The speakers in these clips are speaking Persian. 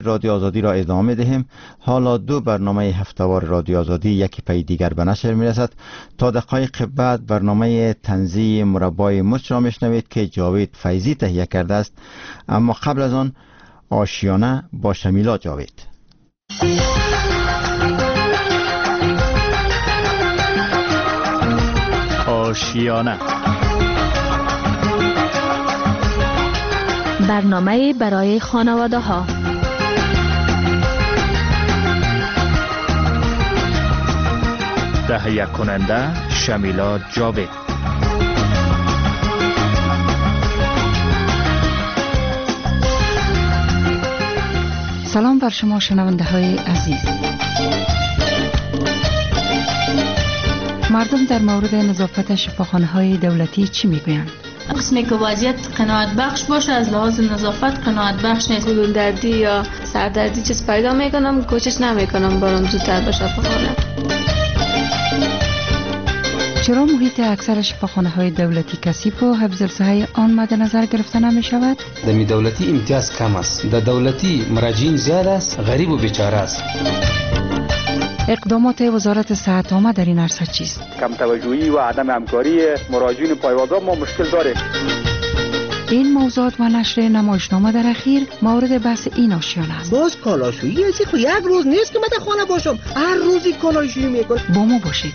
رادیو آزادی را ادامه دهیم. حالا دو برنامه هفتهوار رادیو آزادی یکی پی دیگر به نشر میرسد. تا دقایق بعد برنامه طنزی مربای مچ را میشنوید که جاوید فیضی تهیه کرده است، اما قبل از آن آشیانه با شمیلا جاوید. آشیانه، برنامه برای خانواده ها. تهیه کننده شمیلا جاوید. سلام بر شما شنونده های عزیز. مردم در مورد نظافت شفاخانه های دولتی چی میگویند؟ قسمی که وضعیت قناعت بخش باشه، از لحاظ نظافت قناعت بخش نیست. گلون دردی یا سردردی چیز پیدا میکنم، کوشش نمیکنم برام زودتر به شفاخانه. چرا محیط اکثر شفاخانه های دولتی کثیف و حفظ الصحه آن مد نظر گرفته نمی شود؟ در دولتی امتیاز کم است، در دولتی مراجعین زیاد است، غریب و بیچاره است. اقدامات وزارت صحت عامه در این عرصه چیست؟ کم توجهی و عدم همکاری مراجعین پایه‌دار ما مشکل داره. این موضوعات و نشر نمایشنامه در اخیر مورد بحث این آشیانه است. باز کالاشویی از یک روز نیست که من در خانه باشم، هر روزی کالاشویی میکنم. با ما باشید.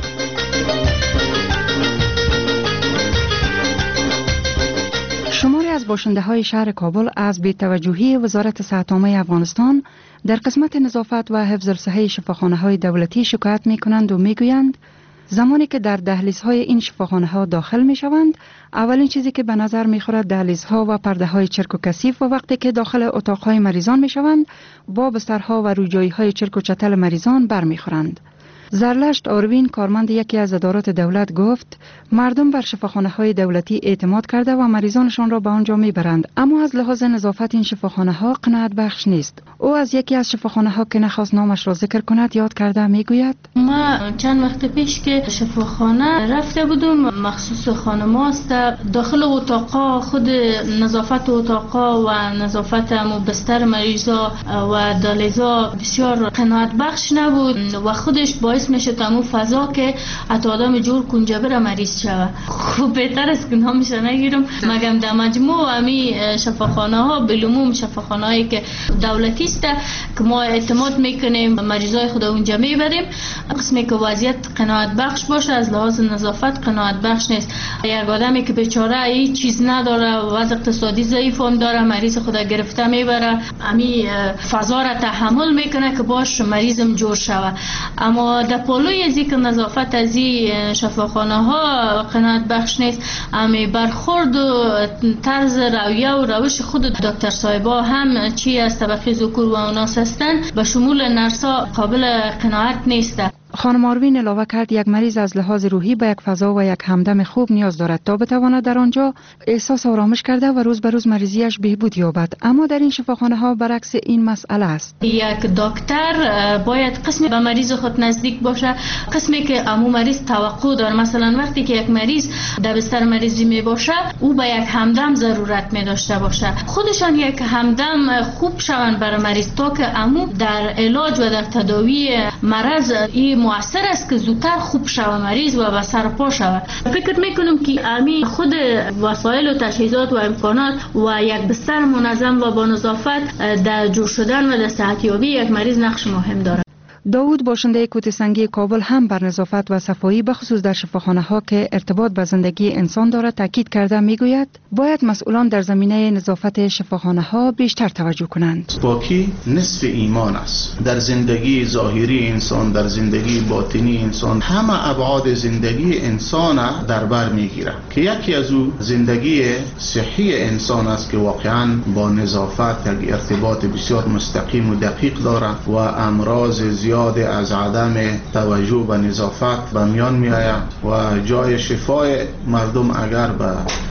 شماری از باشنده های شهر کابل از بی‌توجهی وزارت صحت عامه افغانستان در قسمت نظافت و حفظ الصحه شفاخانه های دولتی شکایت می کنند و می گویند زمانی که در دهلیزهای این شفاخانه ها داخل می شوند، اولین چیزی که به نظر می خورد دهلیزها و پرده های چرک و کثیف، و وقتی که داخل اتاق های مریضان می شوند با بسترها و روجایی های چرک و چتل مریضان بر می خورند. زرلشت آروین، کارمند یکی از ادارات دولت، گفت مردم بر شفاخانه های دولتی اعتماد کرده و مریضانشان را به آنجا میبرند، اما از لحاظ نظافت این شفاخانه ها قناعت بخش نیست. او از یکی از شفاخانه ها که نخواست نامش را ذکر کند یاد کرده، میگوید ما چند وقت پیش که شفاخانه رفته بودم، مخصوص خانم‌هاست، داخل اتاقا خود نظافت اتاقا و نظافت بستر مریضا و دالیزا بسیار قناعت بخش نبود و خودش باعث میشه تمام فضا که حتی آدم جور کنجه بره مریض شوه. خوب بهتر است که نامش نگیرم، مگم در مجموع امی شفاخانه ها بالعموم شفاخانه هایی که دولتی است که ما اعتماد میکنیم مریضای خود اونجا میبریم. قسمی که وضعیت قناعت بخش باشه، از لحاظ نظافت قناعت بخش نیست. یک آدمی که بیچاره هیچ چیز نداره، وضع اقتصادی ضعیف هم داره، مریض خود گرفته میبره، امی فضا را تحمل میکنه که باش مریضم جور شوه. اما در پالوی از این نظافت از این شفاخانه ها قناعت بخش نیست. امی برخورد و طرز رویه و روش خود دکتر صاحبا هم چی از طبقه ذکور و اناث هستند به شمول نرسا قابل قناعت نیست. خانم آروین علاوه کرد یک مریض از لحاظ روحی به یک فضا و یک همدم خوب نیاز دارد تا بتواند در آنجا احساس آرامش کرده و روز به روز مریضیش بهبود یابد، اما در این شفاخانه ها برعکس این مسئله است. یک دکتر باید قسمی به مریض خود نزدیک باشه، قسمی که امو مریض توقع داره. مثلا وقتی که یک مریض در بستر مریضی می باشه، او به یک همدم ضرورت می داشته باشه، خودشان یک همدم خوب شوند برای مریض تا که امو در علاج و در تداوی مرض این مؤثر است که زودتر خوب شوه مریض و به سر پا شوه. فکر میکنم که امی خود وسایل و تجهیزات و امکانات و یک بستر منظم و با نظافت در جور شدن و در صحتیابی یک مریض نقش مهم داره. داوود، باشنده کوته‌سنگی کابل، هم بر نظافت و صفایی بخصوص در شفاخانه ها که ارتباط به زندگی انسان دارد تاکید کرده، میگوید باید مسئولان در زمینه نظافت شفاخانه ها بیشتر توجه کنند. پاکی نصف ایمان است. در زندگی ظاهری انسان، در زندگی باطنی انسان، همه ابعاد زندگی انسان در بر میگیره که یکی از او زندگی صحی انسان است که واقعا با نظافت یک ارتباط بسیار مستقیم و دقیق داره و امراض زیاد از عدم توجه به نظافت به میان می آید و جای شفای مردم اگر به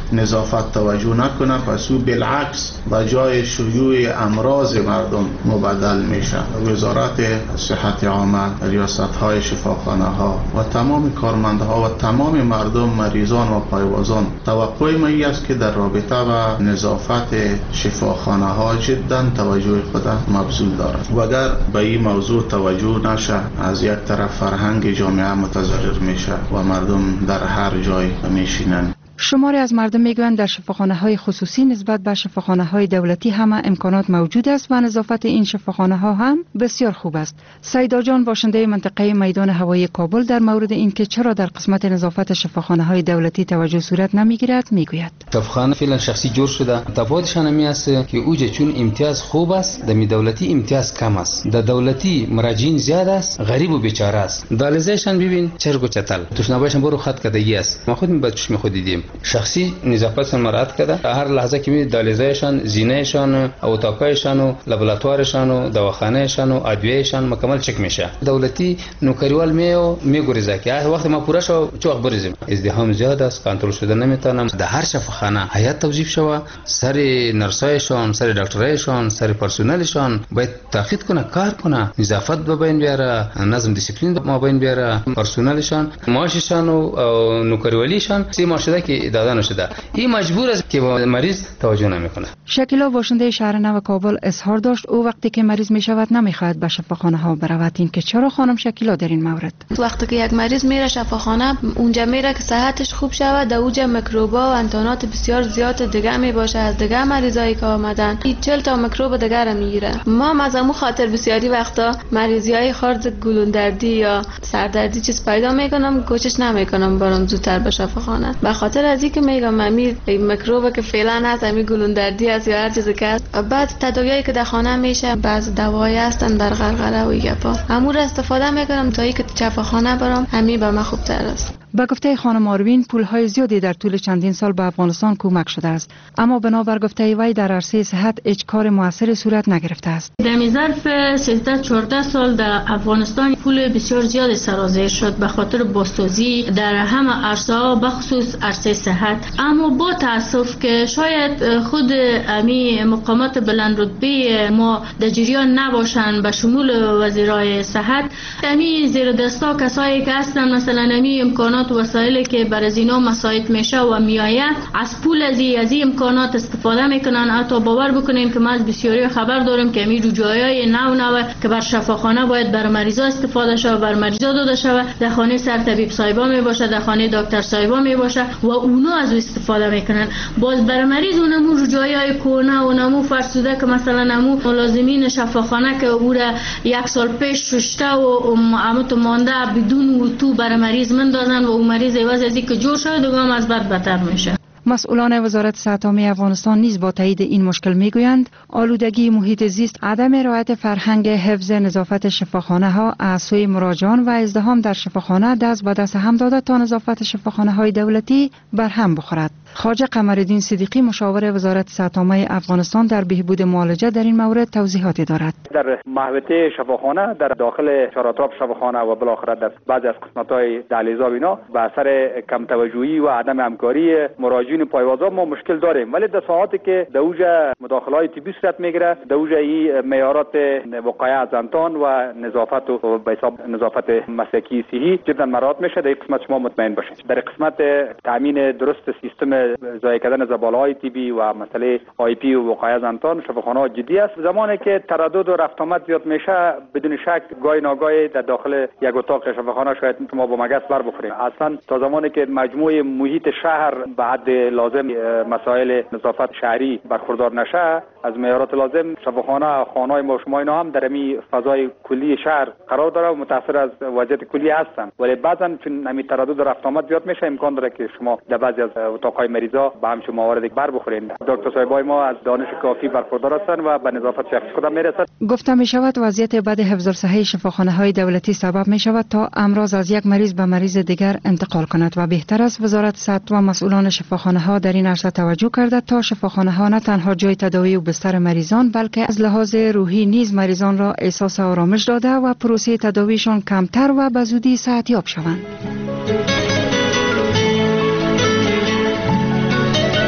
نظافت توجه نکنه، پس او بالعکس به جای شیوع امراض مردم مبدل میشه. وزارت صحت عامه، ریاست های شفاخانه ها و تمام کارمندها و تمام مردم، مریضان و پایوازان، توقع ما است که در رابطه با نظافت شفاخانه ها جدا توجه خود مبذول دارد و اگر به این موضوع توجه نشه، از یک طرف فرهنگ جامعه متضرر میشه و مردم در هر جای میشینن. شماری از مردم میگویند در شفاخانه‌های خصوصی نسبت به شفاخانه‌های دولتی همه امکانات موجود است و نظافت این شفاخانه‌ها هم بسیار خوب است. سیدا جان، باشنده منطقه میدان هوایی کابل، در مورد اینکه چرا در قسمت نظافت شفاخانه‌های دولتی توجه صورت نمیگیرد میگوید. شفاخانه فعلا شخصی جور شده، تفاوتشان می است که اوجه چون امتیاز خوب است، در دولتی امتیاز کم است. در دولتی مراجعین زیاد است، غریب و بیچاره است. دالزهشان ببین چرگ و چتل، تشنابشان برو خط کدگی است. ما خود به چشم خود دیدیم. شخصی نظافتشان مراعات کرده. هر لحظه که می دالیزهشان، زینهشان، اتاقایشان و لابراتوارشان و دواخانهشان و ادویهشان مکمل چک میشه. دولتی نوکریوال میگوریزه که وقتی ما پورا شو چه وقت بریزیم. ازدحام زیاد است، کنترل شده نمیتونم. در هر شفاخانه هیئت توظیف شوه، سر نرسایشان، سر دکترایشان، سر پرسنلشان باید تاکید کنه، کار کنه، نظافت به بین بیاره، نظم دیسیپلین به بین بیاره. پرسنلشان، معاششان و نوکریوالیشان سیما شده که داده نشده. این مجبور است که با مریض توجه نمیکنه. شکیلا، باشنده شهر نو کابل، اظهار داشت او وقتی که مریض میشود نمیخواهد به شفاخانه ها برود. این که چرا خانم شکیلا در این مورد؟ وقتی که یک مریض میره شفاخانه، اونجا میره که صحتش خوب شود، در اونجا میکروبا و انتانات بسیار زیاد دیگه میباشه از دیگه مریضایی که آمدن. 40 تا میکروب دیگه را میگیره. ما از همون خاطر بسیاری وقتا مریضیای خرد گلوندردی یا سردردی چیز پیدا میکنم، کوشش نمیکنم برام زودتر به شفاخانه. به خاطر از اینکه میگم این میکروب که فعلا هست، همین گلوندردی است یا هر چیزی که است. بعد تداویایی که در خانه میشه، بعض دوایی هستن در غرغره و گپا، امور استفاده میکنم تا اینکه شفاخانه برام همین به من خوبتر است. با گفته خانم آروین، پول‌های زیادی در طول چندین سال به افغانستان کمک شده است، اما بنابر گفته وی در عرصه صحت هیچ کار موثری صورت نگرفته است. در ظرف 13-14 سال در افغانستان پول بسیار زیادی سرازیر شد به خاطر بازسازی در همه عرصه‌ها، بخصوص عرصه صحت. اما با تاسف که شاید خود امی مقامات بلند رتبه ما در جریان نباشند، به شمول وزیرای صحت، امی زیر دستا کسایی که هستن، مثلا امی امکانات و وسایلی که بر از اینا مساعد میشه و میآید، از پول از این امکانات استفاده میکنن. حتی باور بکنین که ما از بسیاری خبر داریم که امی رجوعای نو که بر شفاخانه باید بر مریضا استفاده شود، بر مریضا داده شود، در خانه سر طبیب صاحبا می باشه، در خانه دکتر صاحبا می باشه و اونا از استفاده میکنن. باز بر مریض اونمو رجوعای کونه و نمو فرسوده که مثلا نمو ملازمین شفاخانه که او را 1 سال پیش ششته و عمت مانده بدون وتو بر مریض مندازن و اون مریض عوض از اینکه جور شده دوم از بد بدتر میشه. مسئولان وزارت صحت عامه افغانستان نیز با تایید این مشکل میگویند آلودگی محیط زیست، عدم رعایت فرهنگ حفظ نظافت شفاخانه ها از سوی مراجعان و ازدحام در شفاخانه دست به دست هم داده تا نظافت شفاخانه های دولتی بر هم بخورد. خواجه قمرالدین صدیقی، مشاور وزارت صحت عامه افغانستان، در بهبود معالجه در این مورد توضیحاتی دارد. در محوطه شفاخانه، در داخل چهارطرف شفاخانه و بالاخره در بعضی از قسمت‌های دهلیزها اینا به اثر کم توجهی و عدم همکاری مراجعین پایوازا ما مشکل داریم. ولی در ساعاتی که دوجه مداخله‌های طبی صورت میگیره، دوجه این معیارات وقایع از انتان و نظافت و به حساب نظافت مسلکی صحی جدا مراعات میشه. در قسمت شما مطمئن باشید. در قسمت تامین درست سیستم ضایع کردن زباله‌های طبی و مسئله آی پی و وقایع از انتان شفاخانه‌ها جدی است. زمانی که تردد و رفت آمد زیاد میشه، بدون شک گاهی ناگاهی در داخل یک اتاق شفاخانه شاید ما با مگس بر بخوریم. اصلا تا زمانی که مجموعه محیط شهر به حد لازم مسائل نظافت شهری برخوردار نشه، از معیارات لازم شفاخانه، خانه‌های ما شما اینا هم در می فضای کلی شهر قرار داره و متاثر از وضعیت کلی هستن. ولی بعضا چون همین تردد و رفت آمد زیاد میشه، امکان داره که شما در بعضی از اتاق‌های مریضا با همچین موارد بر بخورین. دکتر صاحبای ما از دانش کافی برخوردار هستند و به نظافت شخصی خود میرسد. گفته می شود وضعیت بد حفظ الصحه شفاخانه‌های دولتی سبب می شود تا امراض از یک مریض به مریض دیگر انتقال کند و بهتر است وزارت صحت و مسئولان شفاخانه‌ها در این عرصه توجه کرده تا شفاخانه‌ها نه تنها جای تداوی و بستر مریضان، بلکه از لحاظ روحی نیز مریضان را احساس آرامش داده و پروسه تداویشان کمتر و به زودی صحتیاب شوند.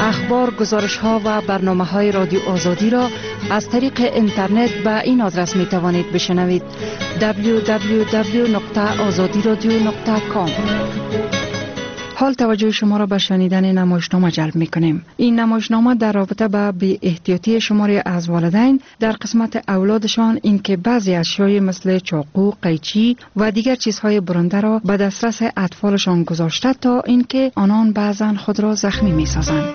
اخبار، گزارش ها و برنامه های رادیو آزادی را از طریق اینترنت به این آدرس می توانید بشنوید: www.azadiradio.com. حال توجه شما را به شنیدن نمایشنامه جلب می کنیم. این نمایشنامه در رابطه با بی احتیاطی شماری از والدین در قسمت اولادشان اینکه بعضی اشیای مثل چاقو، قیچی و دیگر چیزهای برنده را به دسترس اطفالشان گذاشته تا اینکه آنان بعضا خود را زخمی می سازند.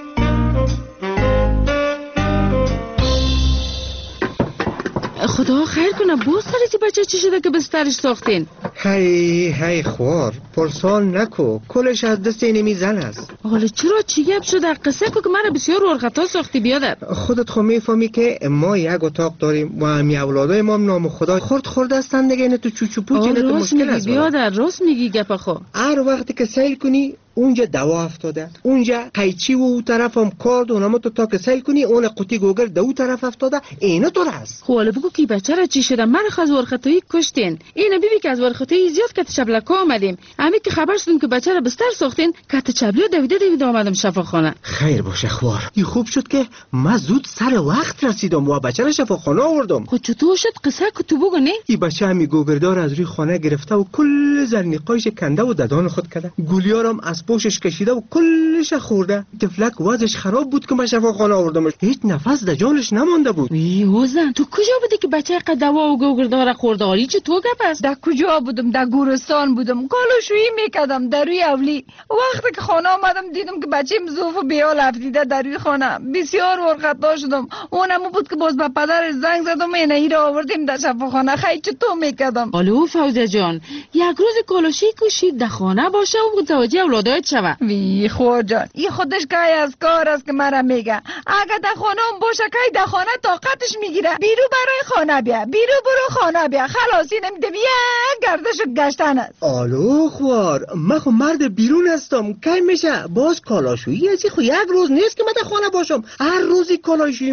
خدا خیر کنه، باز سرتی بچه چی شده که بسترش ساختین؟ هی خوار پرسان نکو، کلش از دست اینمی زن است. حالا چرا چی گپ شده؟ قصه کو که من بسیار ورخطا ساختی بیادر. خودت خو میفهمی که ما یک اتاق داریم و همی اولادای ما نام خدا خورد هستن دیگه. نه تو چوچو پوچ نه تو مشکل است. بیادر راست میگی گپ خو. هر وقتی که سیل کنی اونجا دوا افتاده، اونجا قیچی و اون طرف هم کارد و نمو تو که سیل کنی اون قوطی گوگل دو طرف افتاده. اینو تو هست. خب حالا بگو که بچه را چی شده؟ من از ورخطایی کشتین. اینو ببین که از ورخطایی زیاد کت چبلکا آمدیم. همین که خبر شدیم که بچه را بستر ساختین، کت چبلی دویده آمدم شفاخانه. خیر باشه خوار. این خوب شد که من زود سر وقت رسیدم و بچه را شفاخانه آوردم. خب چطور شد؟ قصه که تو بگو نه؟ این بچه همی گوگردار از روی خانه گرفته و کل زرنیقایش کنده و ددان خود کرده. گولیارم از پوشش کشیده و کلش خورده. تفلک وضعش خراب بود که من شفاخانه آوردمش. هیچ نفس در جانش نمانده بود. وزن تو کجا بودی که بچه قد دوا و گوگردار خورده؟ آری چه تو گپ است؟ در کجا بودم؟ در گورستان بودم، کالوشویی میکردم در روی اولی. وقتی که خانه آمدم دیدم که بچه مزوف و بیال افتیده در روی خانه. بسیار ورخطا شدم. اونم بود که باز به پدرش زنگ زدم اینه ای را آوردیم در شفاخانه. خیلی چطور میکردم؟ الو فوزه جان، یک روز کالوشی کشید در خانه باشه و متوجه اولادایت شوه. وی خود جان، این خودش که از کار است که مرا میگه. اگه در خانه باشه که در خانه طاقتش میگیره. بیرو برای خانه بیا، بیرو برو خانه بیا. خلاصی نمیده بیا گردش گشتن است. الو خوار، من خو مرد بیرون هستم. کی میشه باز کالاشویی؟ ازی خو یک روز نیست که من در خانه باشم. هر روزی کالاشویی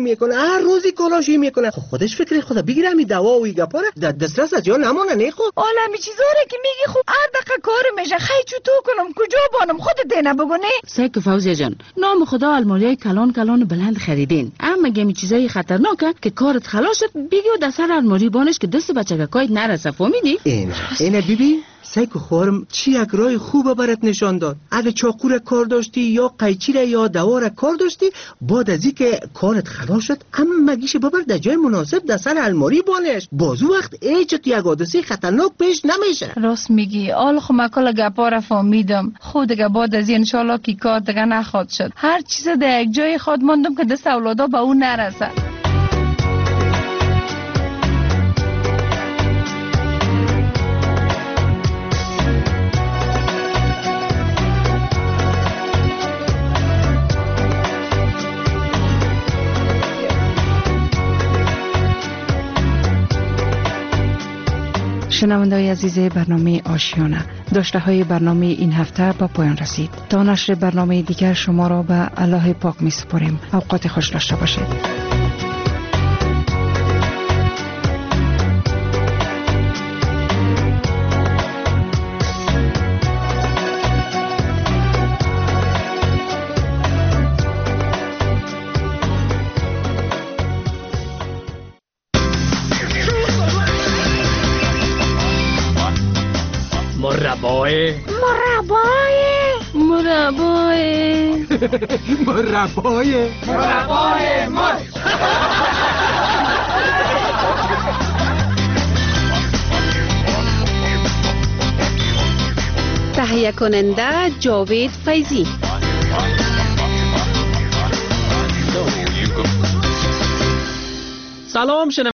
میکنه. خو خودش فکر خدا بگیره می دوا و گپاره در دسترس از جا نمونه. نه خو حالا می چیزاره که میگی خوب هر دقیقه کار میشه. خیلی چطور کنم؟ کجا بانم؟ خودت دینا بگو نه. سیک فوزه جان، نام خدا الماریای کلان بلند خریدین. اما گمی چیزای خطرناکه که کارت خلاص شد بگیو در سر الماری بانش که دست بچگکایت نرسه. فهمیدی؟ اینه بیبی سیکو خوارم چی یک رای خوبه برات نشان داد. اگه چاقو را کار داشتی یا قیچی را یا دوا را کار داشتی، بعد از اینکه کارت خلاص شد اما مگیش ببر در جای مناسب در سر الماری بانش. بازو وقت هیچ تو یک حادثه خطرناک پیش نمیشه. راست میگی. آل خو مکل گپا را فهمیدم. خود دیگه بعد از این ان شاء الله کی کار دیگه نخواد شد. هر چیز در یک جای خود ماندم که دست اولادا به اون نرسه. شنونده‌های عزیز برنامه آشیانه، داشته های برنامه این هفته با پایان رسید. تا نشر برنامه دیگر شما را به الله پاک می سپاریم. اوقات خوش داشته باشید. مربای تهیه کننده جاوید فیضی. سلام